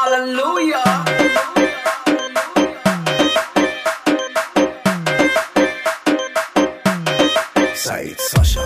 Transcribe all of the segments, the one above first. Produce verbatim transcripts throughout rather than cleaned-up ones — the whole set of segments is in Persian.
Hallelujah. سعید ساشا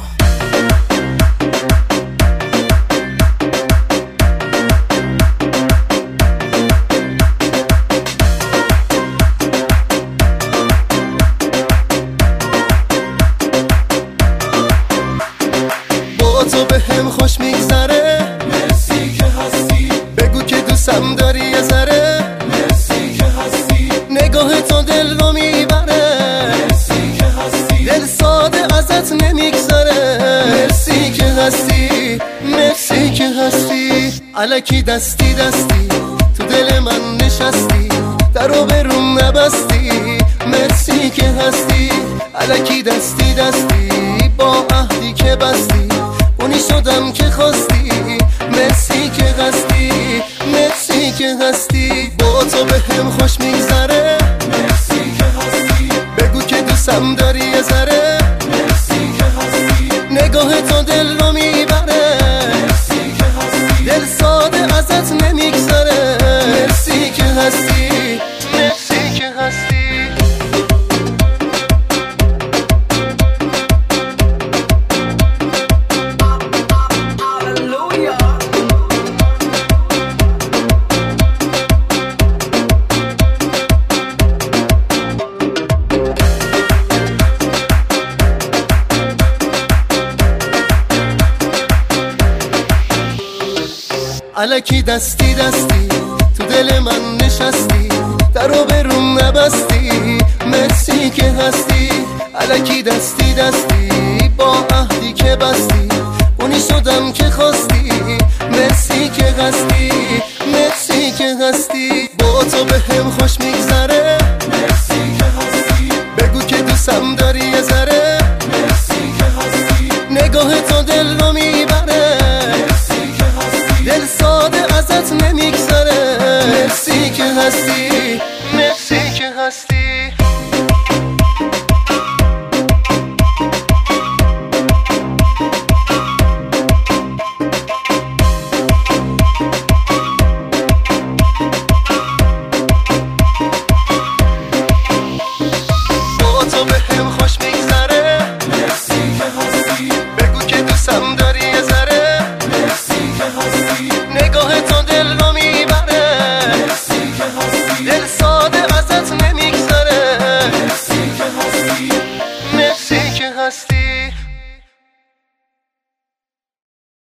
با تو به هم خوش میگذره، مرسی که هستی. بگو که دوستم داری یه ذره، مرسی که هستی. نگاه تو دل رو میبره، مرسی که هستی. دل ساده ازت نمیگذره، مرسی که هستی، مرسی که هستی. الکی دستی دستی تو دل من نشستی، درو به روم نبستی، مرسی که هستی. الکی دستی دستی با عهدی که بستی، اونی شدم که خواستی، مرسی که هستی، مرسی که هستی. با تو به هم خوش میگذره، مرسی که هستی. بگو که دوستم داری یه ذره، مرسی که هستی. نگاه تو دل رو میبره، مرسی که هستی. دل ساده ازت نمیگذره، مرسی که هستی، مرسی که هستی. الکی دستی دستی تو دل من نشستی، درو به روم نبستی، مرسی که هستی. الکی دستی دستی با عهدی که بستی، اونی شدم که خواستی، مرسی که هستی، مرسی که هستی.